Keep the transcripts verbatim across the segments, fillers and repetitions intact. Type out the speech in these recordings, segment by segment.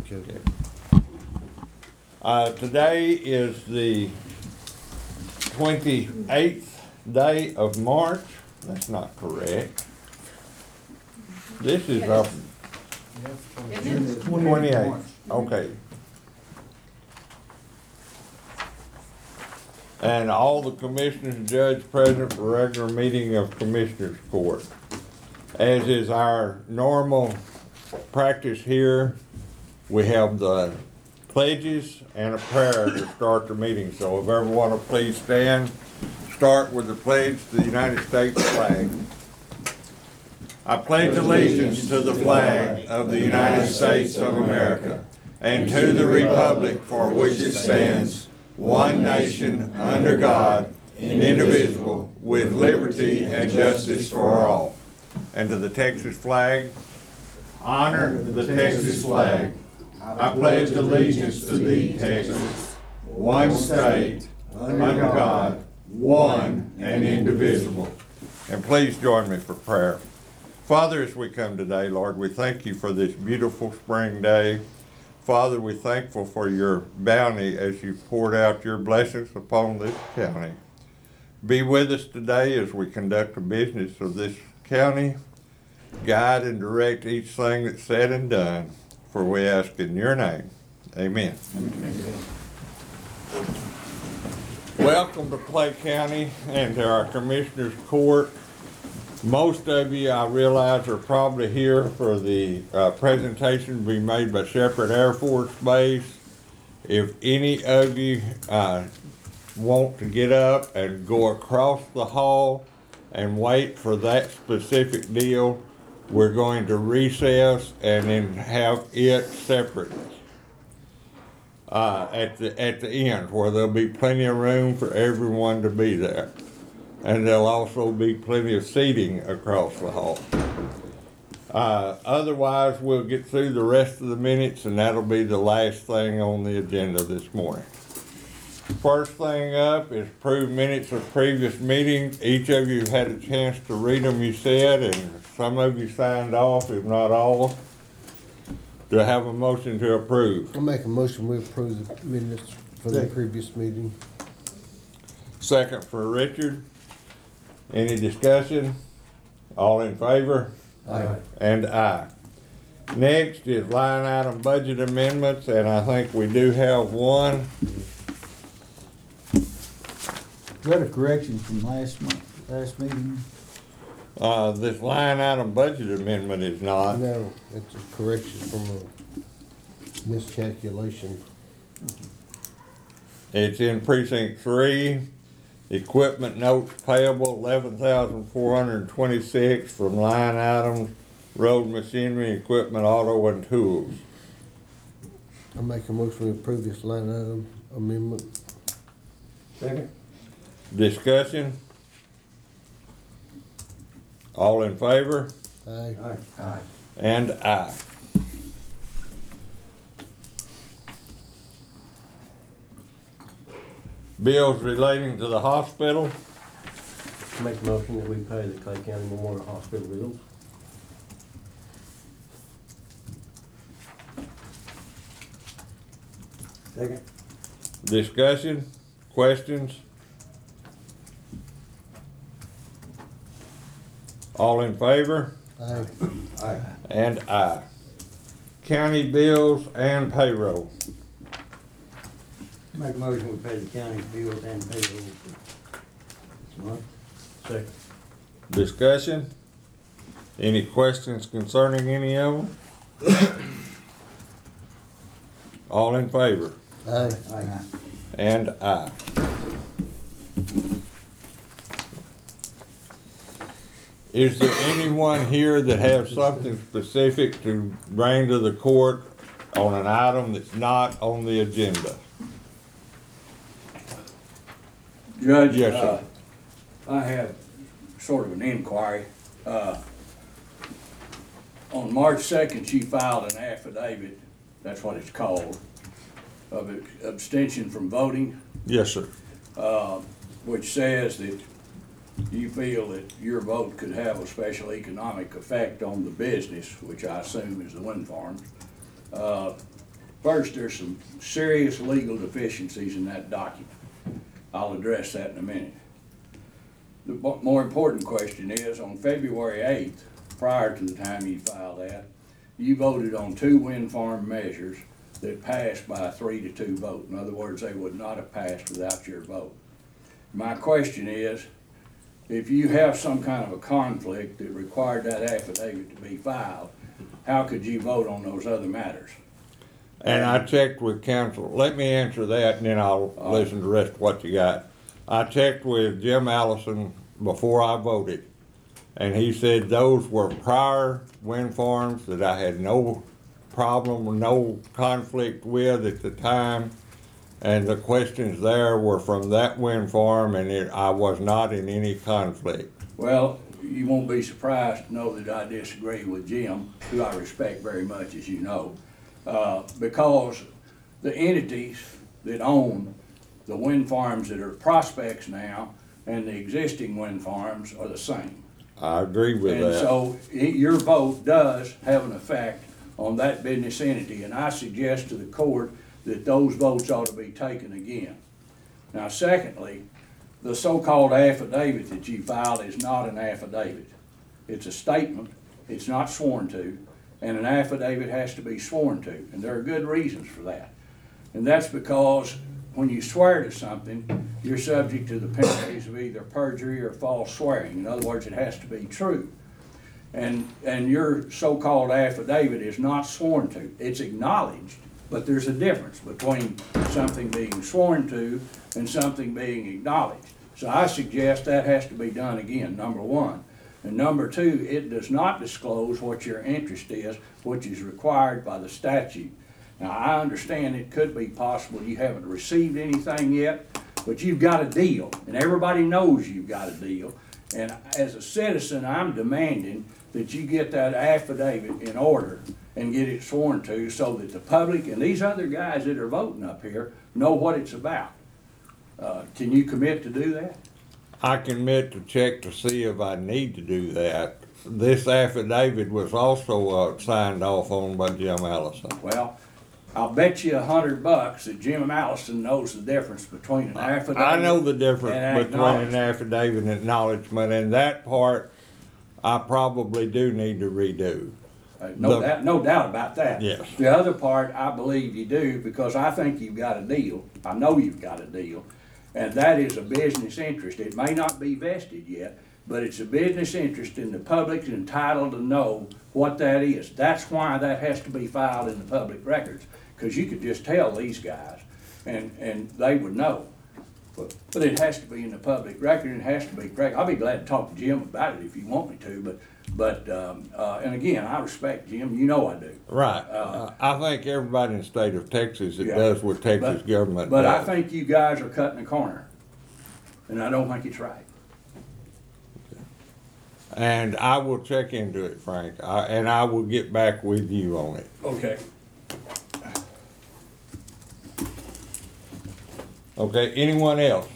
Okay. Uh, today is the twenty-eighth day of March. That's not correct. This is our twenty-eighth. Okay. And all the commissioners and judge present for regular meeting of Commissioners Court. As is our normal practice here, we have the pledges and a prayer to start the meeting. So if everyone will please stand, start with the pledge to the United States flag. I pledge allegiance to the flag of the United States of America and to the republic for which it stands, one nation, under God, indivisible, with liberty and justice for all. And to the Texas flag, honor the Texas flag. I pledge allegiance to thee, Texas, one state, under God, one and indivisible. And please join me for prayer. Father, as we come today, Lord, we thank you for this beautiful spring day. Father, we're thankful for your bounty as you poured out your blessings upon this county. Be with us today as we conduct the business of this county. Guide and direct each thing that's said and done, for we ask in your name. Amen. Amen. Welcome to Clay County and to our Commissioners Court. Most of you, I realize, are probably here for the uh, presentation to be made by Sheppard Air Force Base. If any of you uh, want to get up and go across the hall and wait for that specific deal, we're going to recess and then have it separately uh, at the at the end, where there'll be plenty of room for everyone to be there. And there'll also be plenty of seating across the hall. Uh, otherwise, we'll get through the rest of the minutes, and that'll be the last thing on the agenda this morning. First thing up is approved minutes of previous meetings. Each of you had a chance to read them, you said, and some of you signed off, if not all. Do I have a motion to approve? I'll make a motion we approve the minutes for the previous meeting. Second for Richard. Any discussion? All in favor? Aye. And aye. Next is line item budget amendments, and I think we do have one. Is that a correction from last month, last meeting? Uh, this line item budget amendment is not. No, it's a correction from a miscalculation. It's in precinct three. Equipment notes payable, eleven thousand four hundred twenty-six from line items, road machinery, equipment, auto, and tools. I'll make a motion we approve this line item amendment. Second. Discussion? All in favor? Aye. Aye. Aye. And aye. Bills relating to the hospital. Make a motion that we pay the Clay County Memorial Hospital bills. Second. Discussion? Questions? All in favor? Aye. Aye. And aye. County bills and payroll. Make a motion we pay the county bills and payroll for this month. Second. Discussion? Any questions concerning any of them? All in favor? Aye. Aye. And aye. Is there anyone here that has something specific to bring to the court on an item that's not on the agenda? Judge, Yes, uh, sir. I have sort of an inquiry. Uh, on March second, she filed an affidavit, that's what it's called, of abstention from voting, Yes, sir. uh, which says that you feel that your vote could have a special economic effect on the business, which I assume is the wind farms. Uh, First, there's some serious legal deficiencies in that document. I'll address that in a minute. The mo- more important question is, on February eighth, prior to the time you filed that, you voted on two wind farm measures that passed by a three to two vote. In other words, they would not have passed without your vote. My question is, if you have some kind of a conflict that required that affidavit to be filed, how could you vote on those other matters? And I checked with counsel. Let me answer that and then I'll All right. listen to the rest of what you got. I checked with Jim Allison before I voted, and he said those were prior wind farms that I had no problem or no conflict with at the time. And the questions there were from that wind farm, and it, I was not in any conflict. Well, you won't be surprised to know that I disagree with Jim, who I respect very much, as you know, uh, because the entities that own the wind farms that are prospects now and the existing wind farms are the same. I agree with And that. so i- your vote does have an effect on that business entity, and I suggest to the court that those votes ought to be taken again. Now, secondly, the so-called affidavit that you filed is not an affidavit. It's a statement, it's not sworn to, and an affidavit has to be sworn to, and there are good reasons for that. And that's because when you swear to something, you're subject to the penalties of either perjury or false swearing. In other words, it has to be true. And, and your so-called affidavit is not sworn to. It's acknowledged, but there's a difference between something being sworn to and something being acknowledged. So I suggest that has to be done again, number one. And number two, it does not disclose what your interest is, which is required by the statute. Now, I understand it could be possible you haven't received anything yet, but you've got a deal, and everybody knows you've got a deal. And as a citizen, I'm demanding that you get that affidavit in order and get it sworn to so that the public and these other guys that are voting up here know what it's about. Uh, can you commit to do that? I can admit to check to see if I need to do that. This affidavit was also uh, signed off on by Jim Allison. Well, I'll bet you a hundred bucks that Jim Allison knows the difference between an affidavit. I know the and difference between an acknowledgement. affidavit and acknowledgement, and that part I probably do need to redo. Uh, No The- doubt, no doubt about that. Yes. The other part, I believe you do, because I think you've got a deal. I know you've got a deal. And that is a business interest. It may not be vested yet, but it's a business interest, and the public's entitled to know what that is. That's why that has to be filed in the public records, because you could just tell these guys, and, and they would know. But, but it has to be in the public record, and it has to be correct. I'll be glad to talk to Jim about it if you want me to, but, but, um, uh, and again, I respect Jim, you know I do. Right. Uh, I think everybody in the state of Texas that Yeah. does what Texas But- government But I does. think you guys are cutting a corner, and I don't think it's right. And I will check into it, Frank, I- and I will get back with you on it. Okay. Okay, anyone else?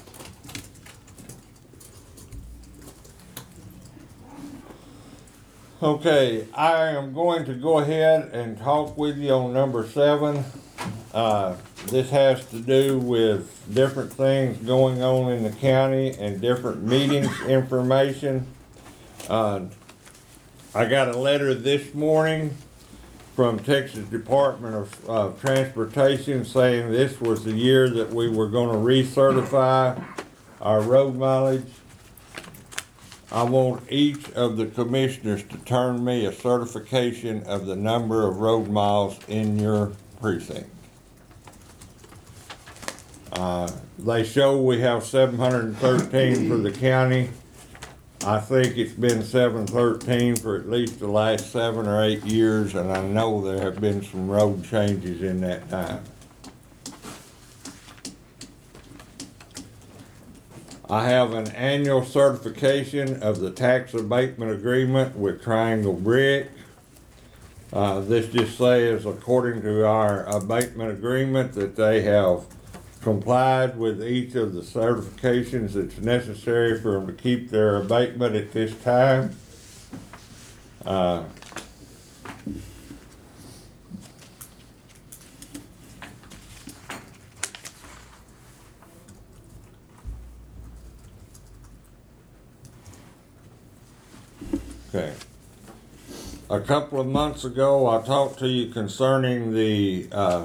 Okay, I am going to go ahead and talk with you on number seven. Uh, this has to do with different things going on in the county and different meetings information. Uh, I got a letter this morning from Texas Department of uh, Transportation saying this was the year that we were gonna recertify our road mileage. I want each of the commissioners to turn me a certification of the number of road miles in your precinct. Uh, they show we have seven hundred and thirteen for the county. I think it's been seven thirteen for at least the last seven or eight years, and I know there have been some road changes in that time. I have an annual certification of the tax abatement agreement with Triangle Brick. Uh, this just says, according to our abatement agreement, that they have complied with each of the certifications that's necessary for them to keep their abatement at this time. Uh, Okay. A couple of months ago, I talked to you concerning the, uh,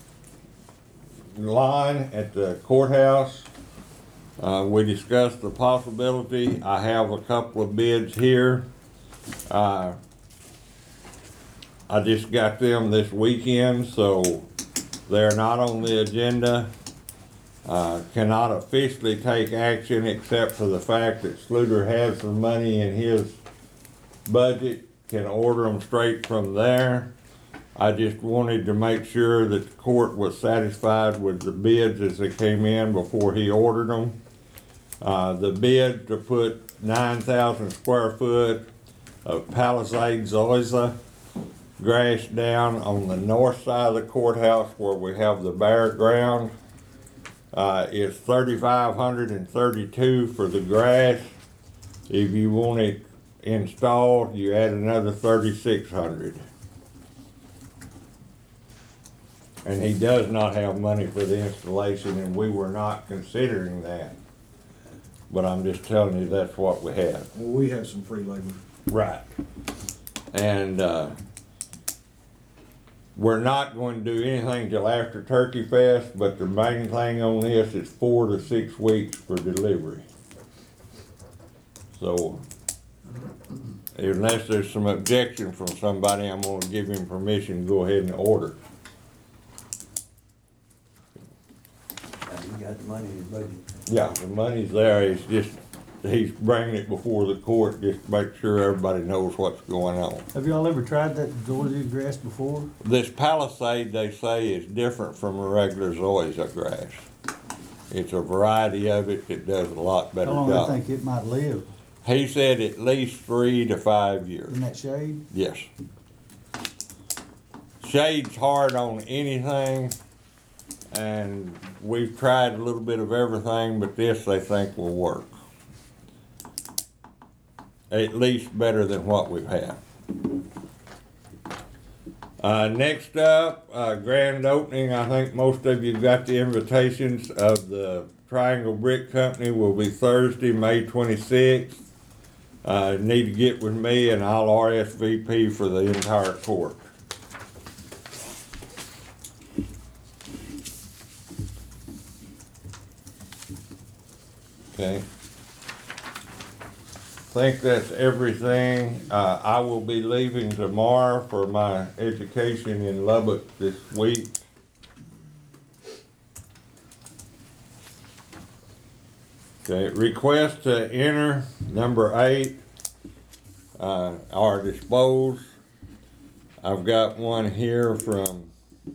line at the courthouse. Uh, we discussed the possibility. I have a couple of bids here. Uh, I just got them this weekend, so they're not on the agenda. Uh, cannot officially take action except for the fact that Sluter has the money in his budget, can order them straight from there. I just wanted to make sure that the court was satisfied with the bids as they came in before he ordered them. Uh, the bid to put nine thousand square foot of Palisades Oisa grass down on the north side of the courthouse where we have the bare ground. Uh, it's thirty-five hundred and thirty-two for the grass. If you want it installed, you add another thirty-six hundred. And he does not have money for the installation, and we were not considering that. But I'm just telling you, that's what we have. Well, we have some free labor. Right. And, uh, we're not going to do anything till after Turkey Fest, but the main thing on this is four to six weeks for delivery. So, unless there's some objection from somebody, I'm gonna give him permission to go ahead and order. You got the money in your budget. Yeah, the money's there, it's just, he's bringing it before the court, just to make sure everybody knows what's going on. Have y'all ever tried that Georgia grass before? This Palisade, they say, is different from a regular zoysia grass. It's a variety of it that does a lot better How long do you job. think it might live He said at least three to five years. in that shade? Yes. Shade's hard on anything, and we've tried a little bit of everything, but this they think will work. At least better than what we've had. Uh, next up, uh, grand opening. I think most of you got the invitations of the Triangle Brick Company. Will be Thursday, May twenty-sixth. Uh, need to get with me and I'll R S V P for the entire court. Okay. Think that's everything. Uh, I will be leaving tomorrow for my education in Lubbock this week. Okay, request to enter, number eight, uh, are disposed. I've got one here from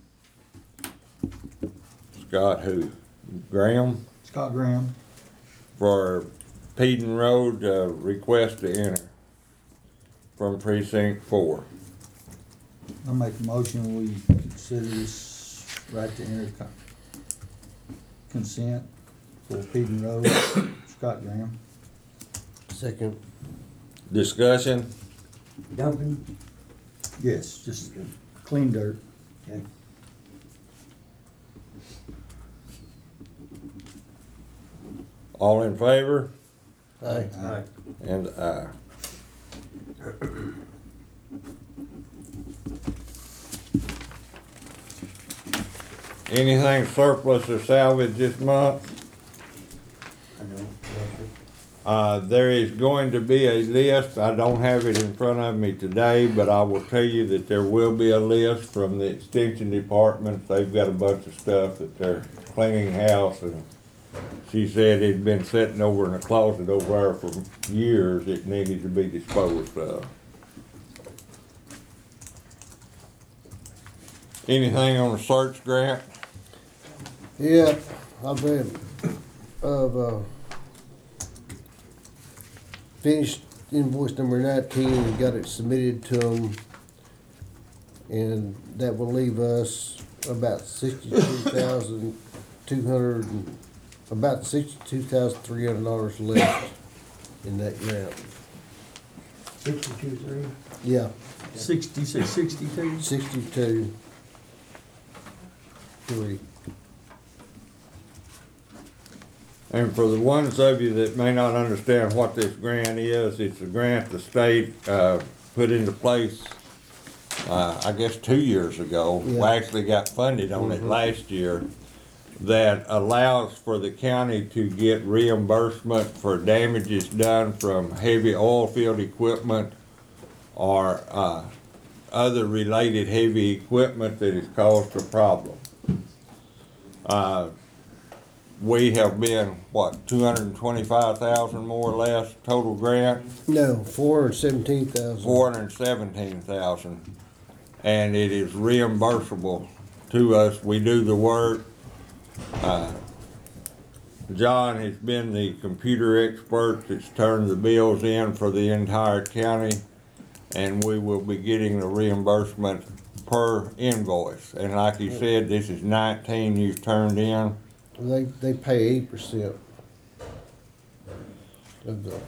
Scott who? Graham? Scott Graham. For Peden Road, uh, request to enter from precinct four. I make a motion, we consider this right to enter con- consent for Peden Road, Scott Graham. Second. Discussion? Dumping? Yes, just clean dirt. Okay. All in favor? Aye. Aye. And aye. Anything surplus or salvage this month? I know. Uh, there is going to be a list. I don't have it in front of me today, but I will tell you that there will be a list from the extension department. They've got a bunch of stuff that they're cleaning house, and she said it'd been sitting over in a closet over there for years. It needed to be disposed of. Anything on the search grant? Yeah, I've been, of, uh, finished invoice number nineteen and got it submitted to them. And that will leave us about sixty-two thousand two hundred and, about sixty-two thousand three hundred dollars left in that grant. Sixty-two, three? Yeah, Sixty, say sixty-two? sixty-two, three. And for the ones of you that may not understand what this grant is, it's a grant the state, uh, put into place, uh, I guess two years ago. We Yeah. actually got funded on it last year, that allows for the county to get reimbursement for damages done from heavy oil field equipment or, uh, other related heavy equipment that has caused a problem. Uh, we have been, what, two hundred and twenty-five thousand more or less total grant? No, four hundred seventeen thousand. Four hundred and seventeen thousand, and it is reimbursable to us. We do the work. Uh, John has been the computer expert that's turned the bills in for the entire county, and we will be getting the reimbursement per invoice. And like you said, this is nineteen you've turned in. They, they pay eighty percent of the,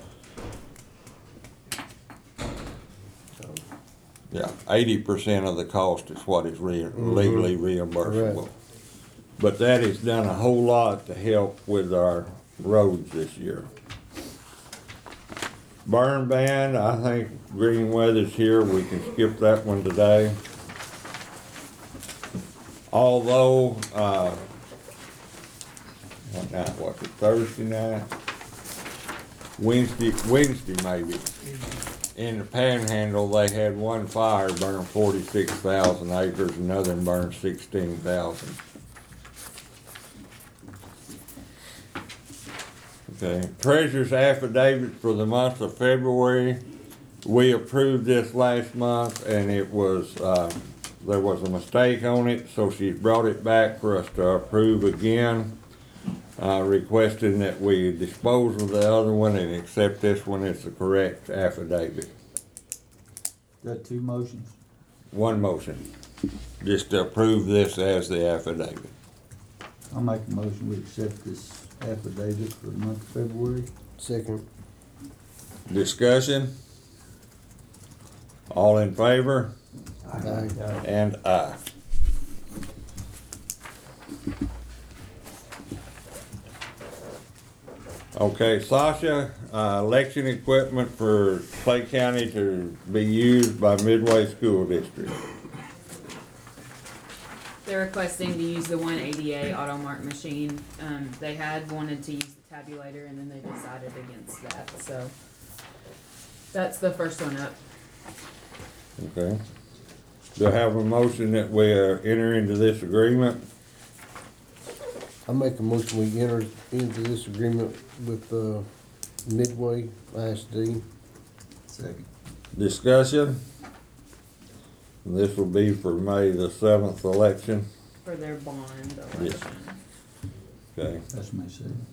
Yeah, eighty percent of the cost is what is re- legally reimbursable. Correct. But that has done a whole lot to help with our roads this year. Burn ban, I think green weather's here, we can skip that one today. Although, uh, what night was it, Thursday night? Wednesday, Wednesday maybe. In the Panhandle, they had one fire burn forty-six thousand acres, another one burned sixteen thousand. Okay, treasurer's affidavit for the month of February. We approved this last month and it was, uh, there was a mistake on it, so she's brought it back for us to approve again. Uh, requesting that we dispose of the other one and accept this one as the correct affidavit. Got two motions. One motion, just to approve this as the affidavit. I'll make a motion, we accept this affidavit for the month of February. second. Discussion? All in favor? Aye. And aye. Okay, Sasha, uh, election equipment for Clay County to be used by Midway School District. They're requesting to use the one A D A auto mark machine. Um, they had wanted to use the tabulator and then they decided against that, so. That's the first one up. Okay. Do I have a motion that we uh, enter into this agreement? I make a motion, we enter into this agreement with, uh, Midway I S D. Second. Discussion? This will be for May the seventh election. For their bond Yes. election. Okay. That's my second.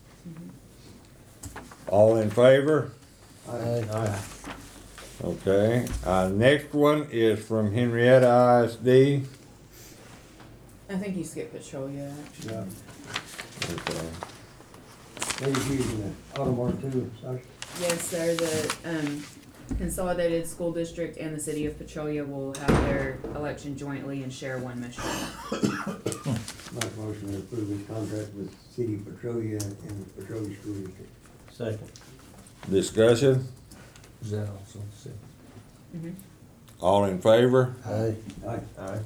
All in favor? Aye. Okay. Uh, next one is from Henrietta I S D. I think you skipped Petrolia, actually. Yeah. Okay. They're using the auto mark too, Sasha? Yes, sir, the, um, Consolidated School District and the City of Petrolia will have their election jointly and share one machine. Make a motion to approve this contract with City of Petrolia and the Petrolia School District. Second. Discussion? Is that also the second? Mm-hmm. All in favor? Aye. Aye. Aye.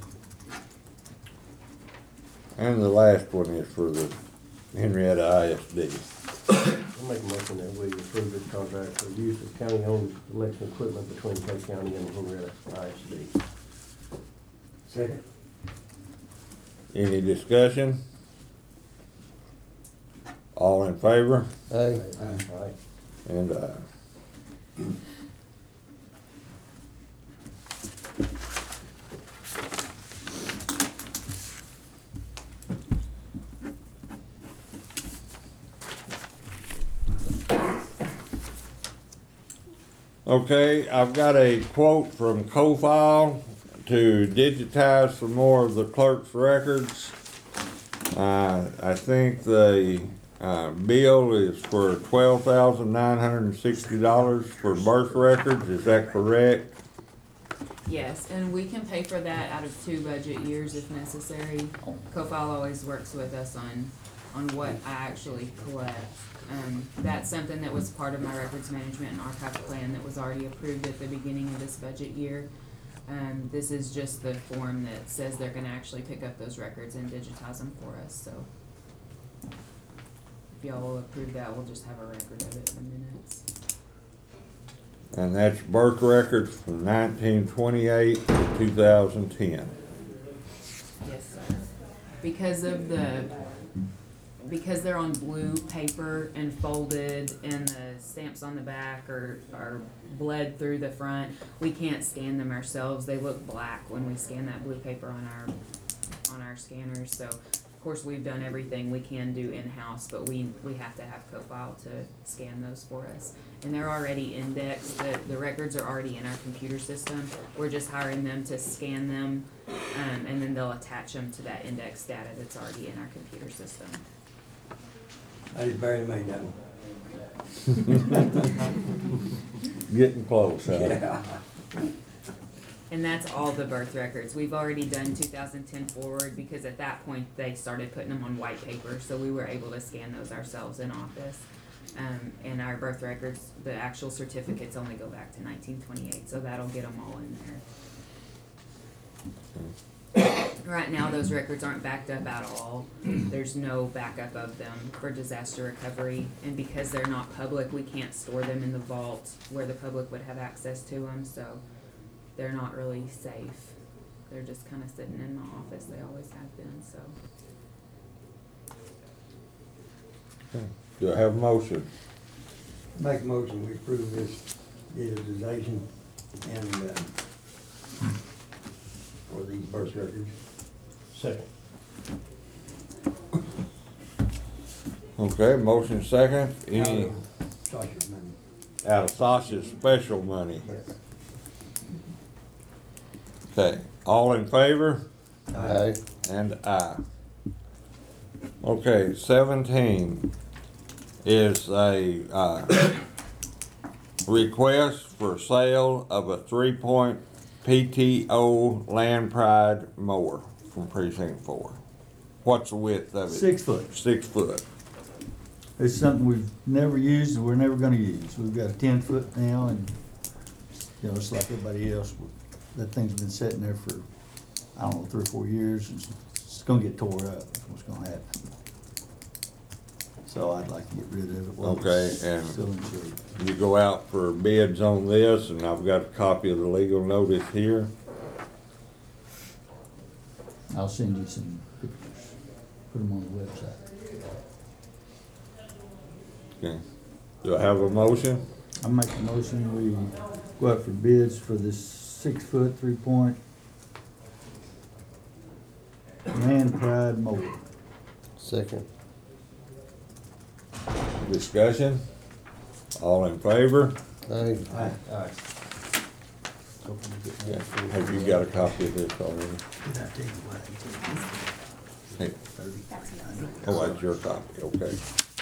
And the last one is for the Henrietta I S D. I make a motion that we approve this contract for use of county-owned election equipment between Clay County and Henrietta I S D. Second. Any discussion? All in favor? Aye. Aye. And aye. Okay, I've got a quote from CoFile to digitize some more of the clerk's records. Uh, I think the, uh, bill is for twelve thousand nine hundred and sixty dollars for birth records, is that correct? Yes, and we can pay for that out of two budget years if necessary. CoFile always works with us on on what I actually collect. Um, that's something that was part of my records management and archive plan that was already approved at the beginning of this budget year. Um, this is just the form that says they're gonna actually pick up those records and digitize them for us, so. If y'all will approve that, we'll just have a record of it in the minutes. And that's birth records from nineteen twenty-eight to two thousand ten. Yes, sir. Because of the, because they're on blue paper and folded and the stamps on the back are, are bled through the front, we can't scan them ourselves. They look black when we scan that blue paper on our, on our scanners. So, of course, we've done everything we can do in-house, but we, we have to have CoFile to scan those for us. And they're already indexed, the, the records are already in our computer system. We're just hiring them to scan them, um, and then they'll attach them to that index data that's already in our computer system. I just barely made that one. Getting close, huh? Yeah. And that's all the birth records. We've already done two thousand ten forward because at that point they started putting them on white paper, so we were able to scan those ourselves in office. Um, and our birth records, the actual certificates only go back to nineteen twenty-eight, so that'll get them all in there. Right now, those records aren't backed up at all. There's no backup of them for disaster recovery, and because they're not public, we can't store them in the vault where the public would have access to them, so they're not really safe. They're just kind of sitting in my office. They always have been, so. Do I have a motion? Make a motion, we approve this digitization and, uh, for these birth records. Second. Okay, motion second. Any, Out of Sasha's money. out of Sasha's special money. Yes. Okay, all in favor? Aye. And aye. Okay, seventeen is a, uh, request for sale of a three-point P T O Land Pride mower from precinct four. What's the width of it? Six foot. Six foot. It's something we've never used and we're never gonna use. We've got a ten foot now and, you know, it's like everybody else. That thing's been sitting there for, I don't know, three or four years. And it's gonna get tore up. That's what's gonna happen. So I'd like to get rid of it. while it's Okay, and- Still insured. You go out for bids on this, and I've got a copy of the legal notice here. I'll send you some pictures. Put them on the website. Okay. Do I have a motion? I make a motion, we go out for bids for this six foot, three point Land Pride mower. Second. Discussion? All in favor? Aye. Aye. Aye. Yeah. Have you got a copy of this already? Did I tell you what? Hey. Oh, that's your copy, okay.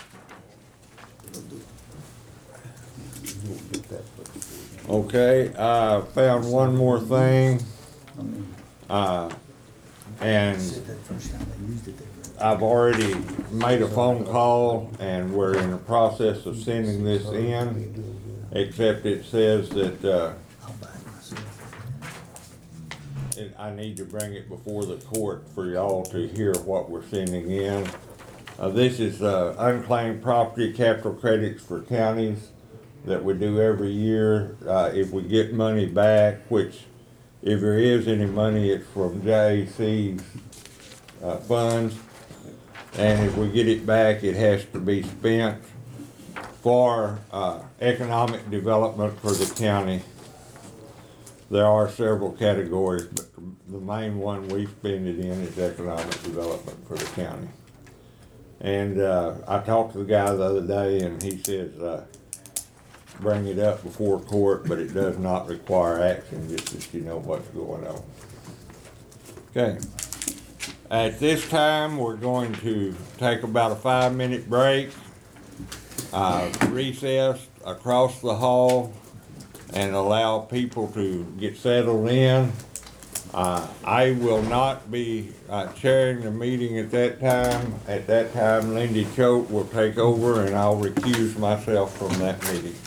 Okay, I found one more thing, I mean, uh, and said that first time they used it, they were. I've already made a phone call and we're in the process of sending this in, except it says that, uh, I'll buy it myself. it- I need to bring it before the court for y'all to hear what we're sending in. Uh, this is, uh, unclaimed property capital credits for counties that we do every year. Uh, if we get money back, which if there is any money, it's from J A C's, uh, funds. And if we get it back, it has to be spent for, uh, economic development for the county. There are several categories, but the main one we spend it in is economic development for the county. And, uh, I talked to the guy the other day and he says, uh, bring it up before court, but it does not require action, just that you know what's going on. Okay. At this time, we're going to take about a five-minute break, uh, recess across the hall, and allow people to get settled in. Uh, I will not be uh, chairing the meeting at that time. At that time, Lindy Choate will take over, and I'll recuse myself from that meeting.